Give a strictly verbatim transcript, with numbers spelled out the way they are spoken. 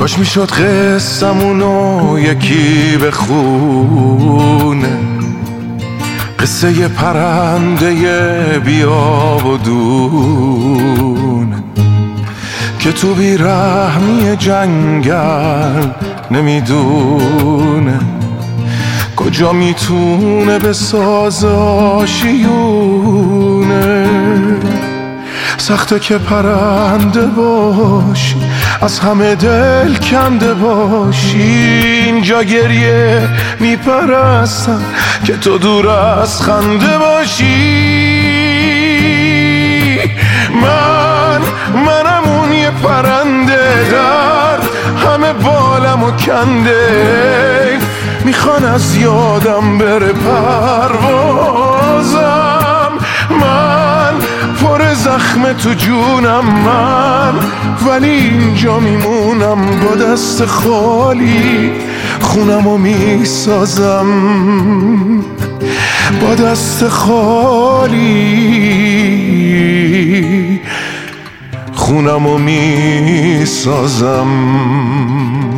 کاش میشد قصه‌مونو یکی بخونه، قصه ی پرنده بیاب و دونه که تو بیرحمی جنگل نمیدونه کجا میتونه بسازه آشیونه. سخته که پرنده باشی، از همه دل کنده باشی، اینجا گریه میپرستن که تو دور از خنده باشی. من منم اون یه پرنده درد همه بالمو کنده، میخوان از یادم بره پروازم. من پر زخم تو جونم من، ولی اینجا میمونم با دست خالی، خونمو میسازم با دست خالی، خونمو میسازم.